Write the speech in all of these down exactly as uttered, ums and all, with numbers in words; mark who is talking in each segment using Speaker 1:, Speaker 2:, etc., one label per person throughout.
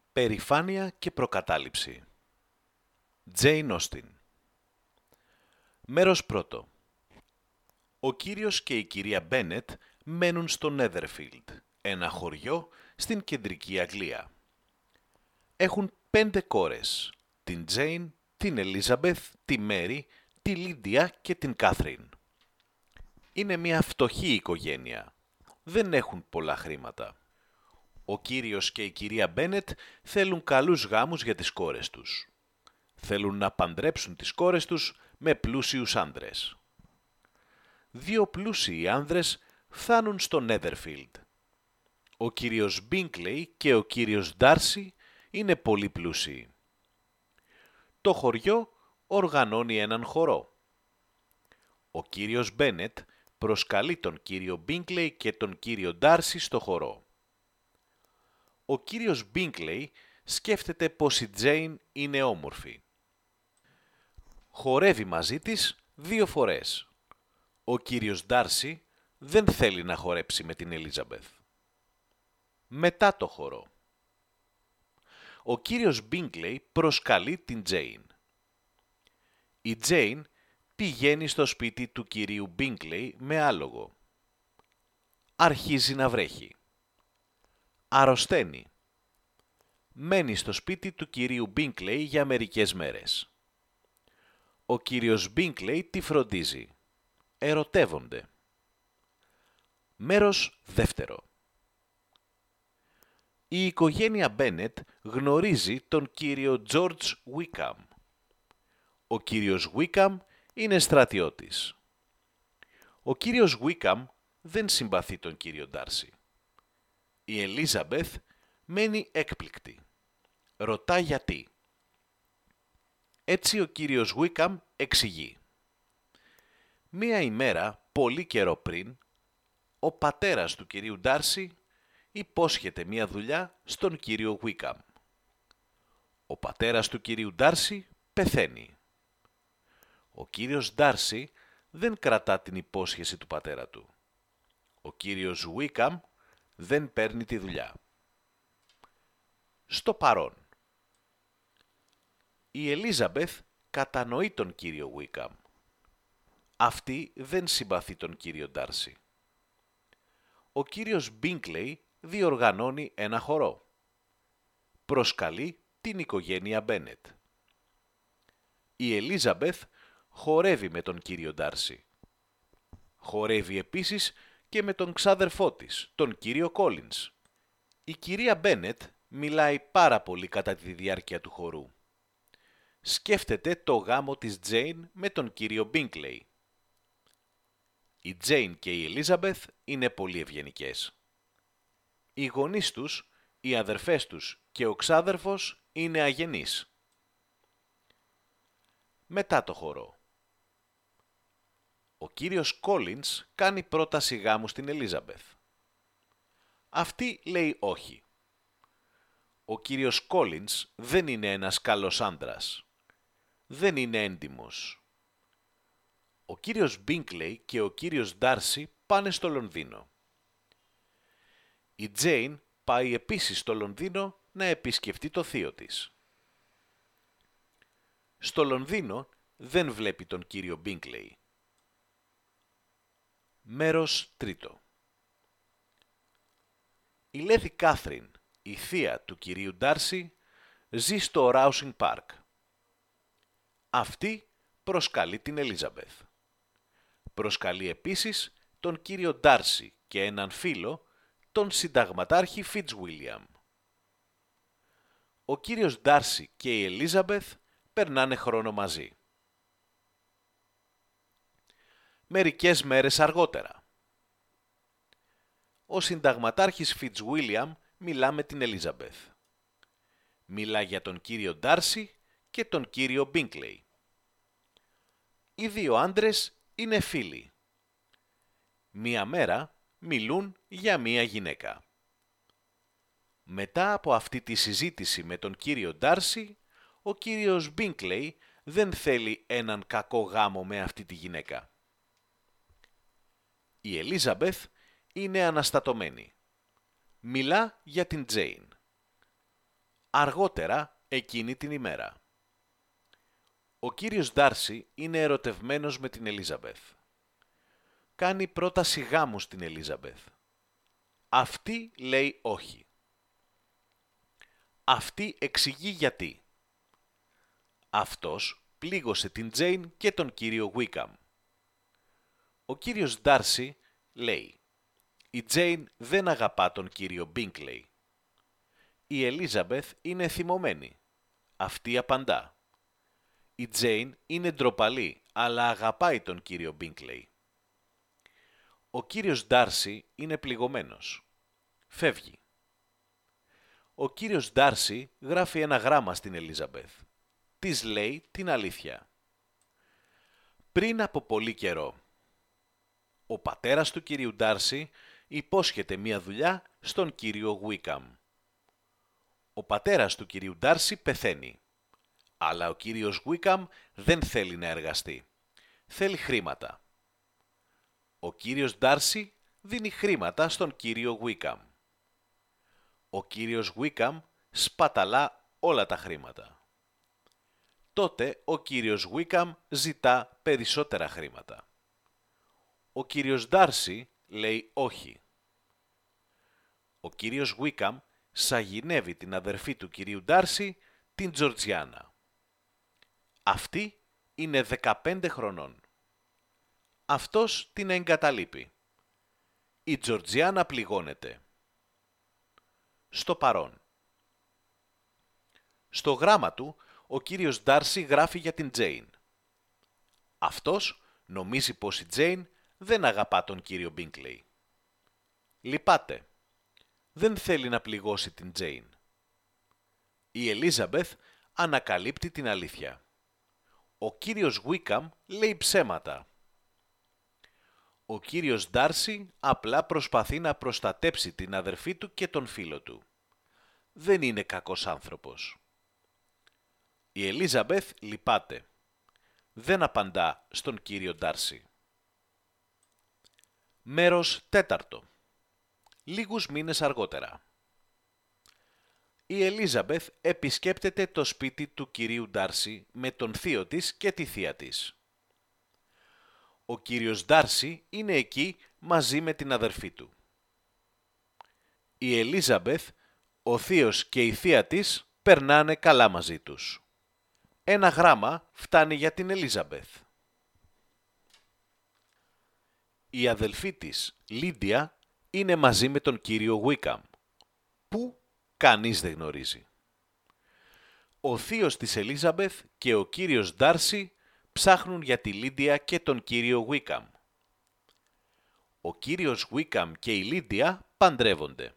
Speaker 1: Περηφάνεια και προκατάληψη. Τζέιν Όστιν. Μέρος πρώτο. Ο κύριος και η κυρία Μπένετ μένουν στο Νέδερφιλντ, ένα χωριό στην κεντρική Αγγλία. Έχουν πέντε κόρες, την Τζέιν, την Ελίζαμπεθ, τη Μέρι, τη Λίντια και την Κάθριν. Είναι μια φτωχή οικογένεια. Δεν έχουν πολλά χρήματα. Ο κύριος και η κυρία Μπένετ θέλουν καλούς γάμους για τις κόρες τους. Θέλουν να παντρέψουν τις κόρες τους με πλούσιους άνδρες. Δύο πλούσιοι άνδρες φτάνουν στο Νέδερφιλντ. Ο κύριος Μπίνκλεϊ και ο κύριος Ντάρσι είναι πολύ πλούσιοι. Το χωριό οργανώνει έναν χορό. Ο κύριος Μπένετ προσκαλεί τον κύριο Μπίνκλεϊ και τον κύριο Ντάρσι στο χορό. Ο κύριος Μπίνκλεϊ σκέφτεται πως η Τζέιν είναι όμορφη. Χορεύει μαζί της δύο φορές. Ο κύριος Ντάρσι δεν θέλει να χορέψει με την Ελίζαμπεθ. Μετά το χορό. Ο κύριος Μπίνκλεϊ προσκαλεί την Τζέιν. Η Τζέιν πηγαίνει στο σπίτι του κυρίου Μπίνκλεϊ με άλογο. Αρχίζει να βρέχει. Αρρωσταίνει. Μένει στο σπίτι του κυρίου Μπίνκλεϊ για μερικές μέρες. Ο κύριος Μπίνκλεϊ τη φροντίζει. Ερωτεύονται. Μέρος δεύτερο. Η οικογένεια Μπένετ γνωρίζει τον κύριο Τζόρτζ Βίκαμ. Ο κύριος Βίκαμ είναι στρατιώτης. Ο κύριος Βίκαμ δεν συμπαθεί τον κύριο Ντάρσι. Η Ελίζαμπεθ μένει έκπληκτη. Ρωτά γιατί. Έτσι ο κύριος Βίκαμ εξηγεί. Μία ημέρα, πολύ καιρό πριν, ο πατέρας του κυρίου Ντάρσι υπόσχεται μία δουλειά στον κύριο Βίκαμ. Ο πατέρας του κυρίου Ντάρσι πεθαίνει. Ο κύριος Ντάρσι δεν κρατά την υπόσχεση του πατέρα του. Ο κύριος Βίκαμ δεν παίρνει τη δουλειά. Στο παρόν. Η Ελίζαμπεθ κατανοεί τον κύριο Βίκαμ. Αυτή δεν συμπαθεί τον κύριο Ντάρσι. Ο κύριος Μπίνκλεϊ διοργανώνει ένα χορό. Προσκαλεί την οικογένεια Μπένετ. Η Ελίζαμπεθ χορεύει με τον κύριο Ντάρσι. Χορεύει επίσης και με τον ξάδερφό της, τον κύριο Κόλινς. Η κυρία Μπένετ μιλάει πάρα πολύ κατά τη διάρκεια του χορού. Σκέφτεται το γάμο της Τζέιν με τον κύριο Μπίνκλεϊ. Η Τζέιν και η Ελίζαμπεθ είναι πολύ ευγενικές. Οι γονείς τους, οι αδερφές τους και ο ξάδερφος είναι αγενείς. Μετά το χορό. Ο κύριος Κόλινς κάνει πρόταση γάμου στην Ελίζαμπεθ. Αυτή λέει όχι. Ο κύριος Κόλινς δεν είναι ένας καλός άντρας. Δεν είναι έντιμος. Ο κύριος Μπίνκλεϊ και ο κύριος Ντάρσι πάνε στο Λονδίνο. Η Τζέιν πάει επίσης στο Λονδίνο να επισκεφτεί το θείο της. Στο Λονδίνο δεν βλέπει τον κύριο Μπίνκλεϊ. Μέρος τρίτο. Η Λέδη Κάθριν, η θεία του κυρίου Ντάρσι, ζει στο Ράουσινγκ Πάρκ. Αυτή προσκαλεί την Ελίζαμπεθ. Προσκαλεί επίσης τον κύριο Ντάρσι και έναν φίλο, τον συνταγματάρχη Φιτσβίλιαμ. Ο κύριος Ντάρσι και η Ελίζαμπεθ περνάνε χρόνο μαζί. Μερικές μέρες αργότερα. Ο συνταγματάρχης Φιτσβίλιαμ μιλά με την Ελίζαμπεθ. Μιλά για τον κύριο Ντάρσι και τον κύριο Μπίνκλεϊ. Οι δύο άντρες είναι φίλοι. Μία μέρα μιλούν για μία γυναίκα. Μετά από αυτή τη συζήτηση με τον κύριο Ντάρσι, ο κύριος Μπίνκλεϊ δεν θέλει έναν κακό γάμο με αυτή τη γυναίκα. Η Ελίζαμπεθ είναι αναστατωμένη. Μιλά για την Τζέιν. Αργότερα εκείνη την ημέρα. Ο κύριος Ντάρσι είναι ερωτευμένος με την Ελίζαμπεθ. Κάνει πρόταση γάμου στην Ελίζαμπεθ. Αυτή λέει όχι. Αυτή εξηγεί γιατί. Αυτός πλήγωσε την Τζέιν και τον κύριο Γουίκαμ. Ο κύριος Ντάρσι λέει «Η Τζέιν δεν αγαπά τον κύριο Μπίνκλεϊ». Η Ελίζαμπεθ είναι θυμωμένη. Αυτή απαντά. Η Τζέιν είναι ντροπαλή, αλλά αγαπάει τον κύριο Μπίνκλεϊ. Ο κύριος Ντάρσι είναι πληγωμένος. Φεύγει. Ο κύριος Ντάρσι γράφει ένα γράμμα στην Ελίζαμπεθ. Της λέει την αλήθεια. Πριν από πολύ καιρό, ο πατέρας του κυρίου Ντάρσι υπόσχεται μία δουλειά στον κύριο Γουίκαμ. Ο πατέρας του κυρίου Ντάρσι πεθαίνει, αλλά ο κύριος Γουίκαμ δεν θέλει να εργαστεί. Θέλει χρήματα. Ο κύριος Ντάρσι δίνει χρήματα στον κύριο Γουίκαμ. Ο κύριος Γουίκαμ σπαταλά όλα τα χρήματα. Τότε ο κύριος Γουίκαμ ζητά περισσότερα χρήματα. Ο κύριος Ντάρσι λέει όχι. Ο κύριος Γουίκαμ σαγηνεύει την αδερφή του κυρίου Ντάρσι, την Τζορτζιάνα. Αυτή είναι δεκαπέντε χρονών. Αυτός την εγκαταλείπει. Η Τζορτζιάνα πληγώνεται. Στο παρόν. Στο γράμμα του, ο κύριος Ντάρσι γράφει για την Τζέιν. Αυτός νομίζει πως η Τζέιν δεν αγαπά τον κύριο Μπίνκλεϊ. Λυπάται. Δεν θέλει να πληγώσει την Τζέιν. Η Ελίζαμπεθ ανακαλύπτει την αλήθεια. Ο κύριος Γουίκαμ λέει ψέματα. Ο κύριος Ντάρσι απλά προσπαθεί να προστατέψει την αδερφή του και τον φίλο του. Δεν είναι κακός άνθρωπος. Η Ελίζαμπεθ λυπάται. Δεν απαντά στον κύριο Ντάρσι. Μέρος τέταρτο. Λίγους μήνες αργότερα. Η Ελίζαμπεθ επισκέπτεται το σπίτι του κυρίου Ντάρσι με τον θείο της και τη θεία της. Ο κύριος Ντάρσι είναι εκεί μαζί με την αδερφή του. Η Ελίζαμπεθ, ο θείος και η θεία της περνάνε καλά μαζί τους. Ένα γράμμα φτάνει για την Ελίζαμπεθ. Η αδελφή της, Λίντια, είναι μαζί με τον κύριο Γουίκαμ. Πού? Κανείς δεν γνωρίζει. Ο θείος της Ελίζαμπεθ και ο κύριος Ντάρσι ψάχνουν για τη Λίντια και τον κύριο Γουίκαμ. Ο κύριος Γουίκαμ και η Λίντια παντρεύονται.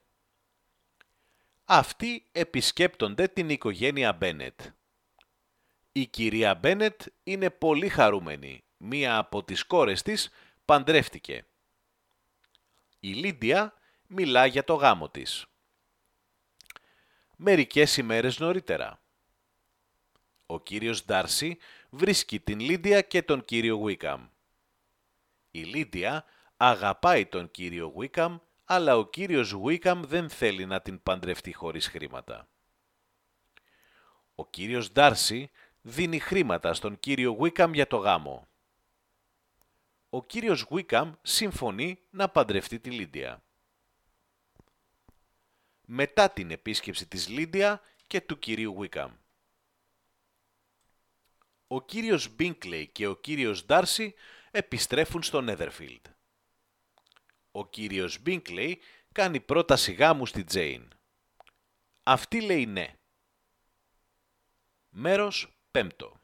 Speaker 1: Αυτοί επισκέπτονται την οικογένεια Μπένετ. Η κυρία Μπένετ είναι πολύ χαρούμενη. Μία από τις κόρες της παντρεύτηκε. Η Λίντια μιλά για το γάμο της. Μερικές ημέρες νωρίτερα. Ο κύριος Ντάρσι βρίσκει την Λίντια και τον κύριο Γουίκαμ. Η Λίντια αγαπάει τον κύριο Γουίκαμ, αλλά ο κύριος Γουίκαμ δεν θέλει να την παντρευτεί χωρίς χρήματα. Ο κύριος Ντάρσι δίνει χρήματα στον κύριο Γουίκαμ για το γάμο. Ο κύριος Γουίκαμ συμφωνεί να παντρευτεί τη Λίντια. Μετά την επίσκεψη της Λίντια και του κυρίου Γουίκαμ. Ο κύριος Μπίνκλεϊ και ο κύριος Ντάρσι επιστρέφουν στο Νέδερφιλντ. Ο κύριος Μπίνκλεϊ κάνει πρόταση γάμου στη Τζέιν. Αυτή λέει ναι. Μέρος πέμπτο.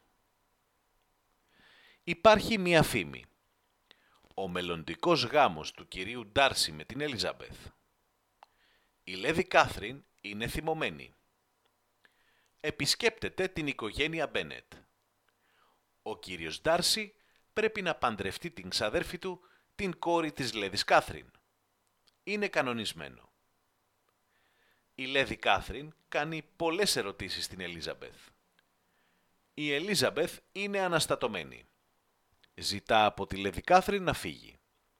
Speaker 1: Υπάρχει μία φήμη. Ο μελλοντικός γάμος του κυρίου Ντάρσι με την Ελίζαμπεθ. Η Λέδη Κάθριν είναι θυμωμένη. Επισκέπτεται την οικογένεια Μπένετ. Ο κύριος Ντάρσι πρέπει να παντρευτεί την ξαδέρφη του, την κόρη της Λέδης Κάθριν. Είναι κανονισμένο. Η Λέδη Κάθριν κάνει πολλές ερωτήσεις στην Ελίζαμπεθ. Η Ελίζαμπεθ είναι αναστατωμένη. Ζητά από τη Λέδη Κάθριν να φύγει.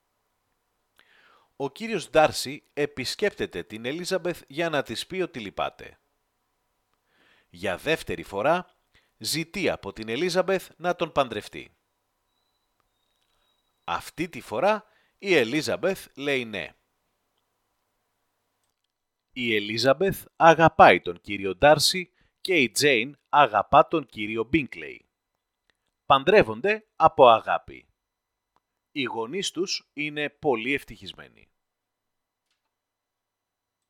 Speaker 1: Ο κύριος Ντάρσι επισκέπτεται την Ελίζαμπεθ για να της πει ότι λυπάται. Για δεύτερη φορά ζητεί από την Ελίζαμπεθ να τον παντρευτεί. Αυτή τη φορά η Ελίζαμπεθ λέει ναι. Η Ελίζαμπεθ αγαπάει τον κύριο Ντάρσι και η Τζέιν αγαπά τον κύριο Μπίνκλεϊ. Παντρεύονται από αγάπη. Οι γονείς τους είναι πολύ ευτυχισμένοι.